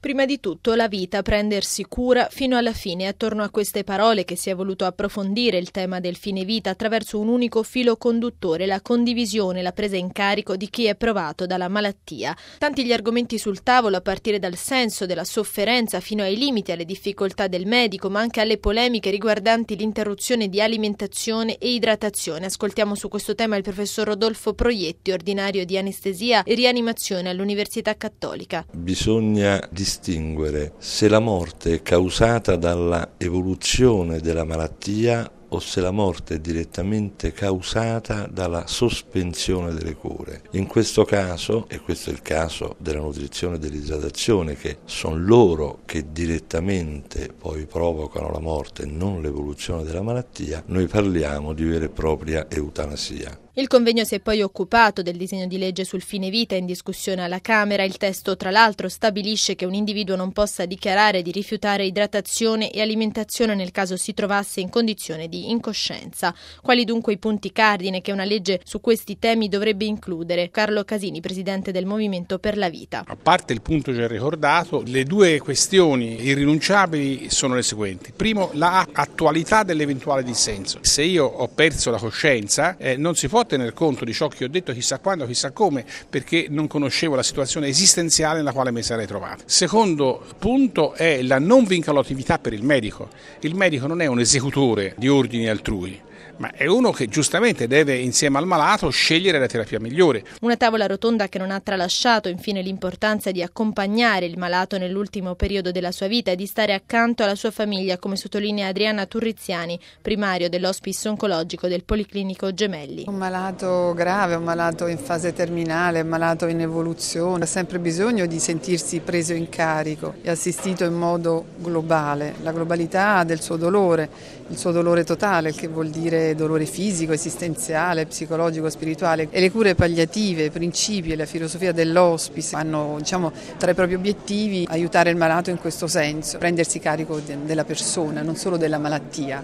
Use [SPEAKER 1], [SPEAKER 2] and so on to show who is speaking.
[SPEAKER 1] Prima di tutto la vita, prendersi cura fino alla fine. Attorno a queste parole che si è voluto approfondire il tema del fine vita attraverso un unico filo conduttore, la condivisione, la presa in carico di chi è provato dalla malattia. Tanti gli argomenti sul tavolo, a partire dal senso della sofferenza fino ai limiti, alle difficoltà del medico, ma anche alle polemiche riguardanti l'interruzione di alimentazione e idratazione. Ascoltiamo su questo tema il professor Rodolfo Proietti, ordinario di anestesia e rianimazione all'Università Cattolica.
[SPEAKER 2] Bisogna distinguere se la morte è causata dalla evoluzione della malattia o se la morte è direttamente causata dalla sospensione delle cure. In questo caso, e questo è il caso della nutrizione e dell'idratazione, che sono loro che direttamente poi provocano la morte, non l'evoluzione della malattia, noi parliamo di vera e propria eutanasia.
[SPEAKER 1] Il convegno si è poi occupato del disegno di legge sul fine vita in discussione alla Camera. Il testo, tra l'altro, stabilisce che un individuo non possa dichiarare di rifiutare idratazione e alimentazione nel caso si trovasse in condizione di incoscienza. Quali dunque i punti cardine che una legge su questi temi dovrebbe includere? Carlo Casini, presidente del Movimento per la Vita.
[SPEAKER 3] A parte il punto già ricordato, le due questioni irrinunciabili sono le seguenti. Primo, la attualità dell'eventuale dissenso. Se io ho perso la coscienza, non si può tener conto di ciò che ho detto chissà quando, chissà come, perché non conoscevo la situazione esistenziale nella quale mi sarei trovato. Secondo punto è la non vincolatività per il medico. Il medico non è un esecutore di ordini altrui, ma è uno che giustamente deve, insieme al malato, scegliere la terapia migliore.
[SPEAKER 1] Una tavola rotonda che non ha tralasciato infine l'importanza di accompagnare il malato nell'ultimo periodo della sua vita e di stare accanto alla sua famiglia, come sottolinea Adriana Turriziani, primario dell'Hospice Oncologico del Policlinico Gemelli.
[SPEAKER 4] Un malato grave, un malato in fase terminale, un malato in evoluzione, ha sempre bisogno di sentirsi preso in carico e assistito in modo globale, la globalità del suo dolore, il suo dolore totale, il che vuol dire dolore fisico, esistenziale, psicologico, spirituale, e le cure palliative, i principi e la filosofia dell'hospice hanno, tra i propri obiettivi aiutare il malato in questo senso, prendersi carico della persona, non solo della malattia.